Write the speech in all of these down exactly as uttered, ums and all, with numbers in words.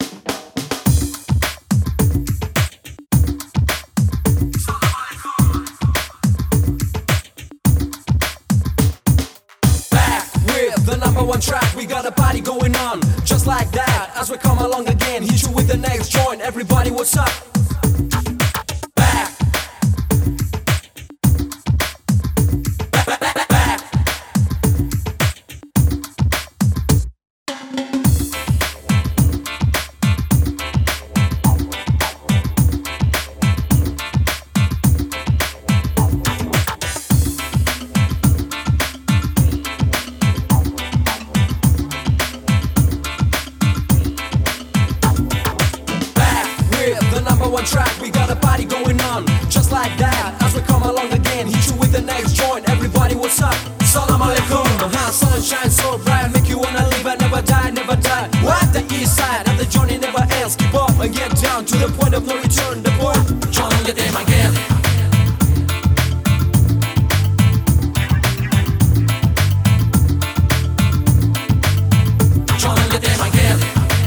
The number one track, we got a party going on. Just like that, as we come along again, hit you with the next joint. Everybody, what's up? Back. Back, back, back. One track, we got a party going on. Just like that, as we come along again, hit you with the next joint. Everybody, what's up? Salam alaikum. Uh-huh. Sun shines so bright, make you wanna live and never die, never die. What? The east side of the journey never ends. Keep up and get down to the point of no return. The point, John, get them again. John, get them again.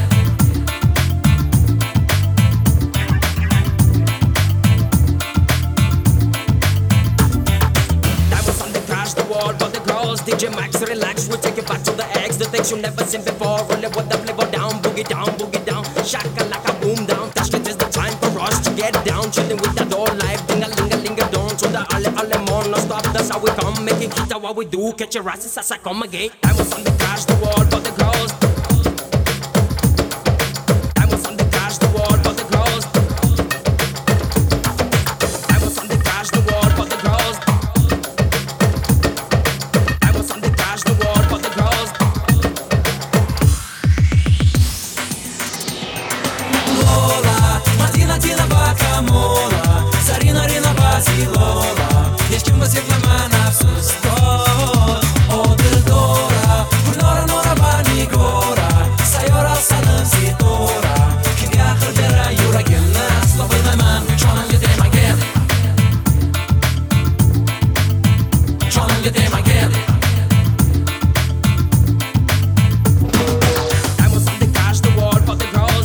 D J Max, relax, we'll take you back to the X. The things you've never seen before. Roll it with the flavor down, boogie down, boogie down. Shaka like a boom down. Tashkent is the time for us to get down. Chilling with the door life, ding a ling a ling a don. To the alle alle more, no stop, that's how we come. Making kita what we do, catch your asses as I come again. I was on the crash the wall, but the girls. I was on the crash the wall, but the girls. I was on the crash the wall, but the girls. Sarina rina basilola, ești mă zic la mana sus tot. O dildora, bunora nora bani gora, sayora salam sitora, kidia kharbera yura gelna, slava man, John get them again. John get them again. I was on the cash the wall for the girls.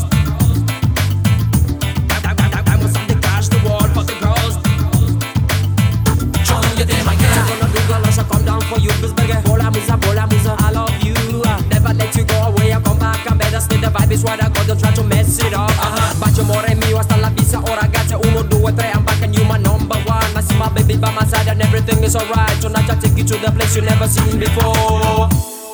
Is what I got, don't try to mess it up. Uh-huh. Bacio more mio, hasta la visa, oh ragazze, uno, due, tre, I'm back and you my number one. I see my baby by my side and everything is alright. Tonight I take you to the place you never seen before.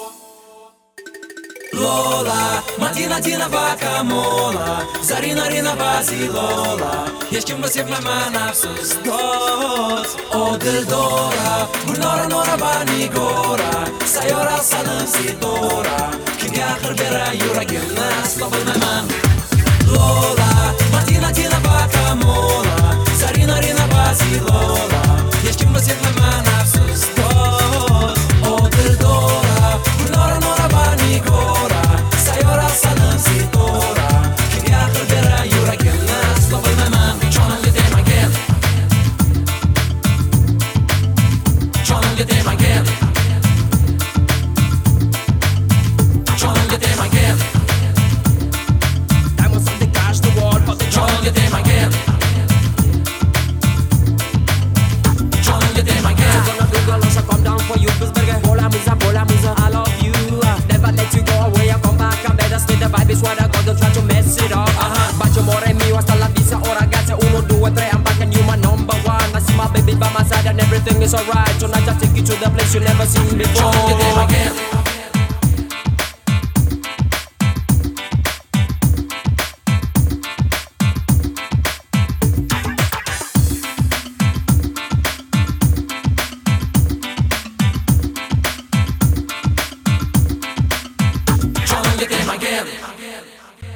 Lola, Matina Tina Vaca Mola, Zarina Rina Basilola, ești mă zic la mana sus tot. O dildora, bunora nora bani gora, sayora salam sitora, kidia kharbera yura gelna, slava man. Lola, Matina Tina Vaca Mola, Zarina Rina Basilola, ești mă zic la mana sus tot. O dildora, bunora nora bani gora, sayora salam sitora, kidia kharbera yura gelna, slava man. John get them again. John get them again. John get them again. I was on the cash the wall, but the John get them again. John get them again. I'm gonna do girls, I come down for you, Bisberger. Bola musa, bola musa, I love you. Never let you go away, I come back, I better stay. The vibe is what I got, don't try to mess it up. Uh-huh. Bacio more mio, hasta la visa, oh ragazze, uno, due, tre, I'm back and you my number one. I see my baby by my side and everything is alright. Tonight I take you to the place you never seen before. John get them again.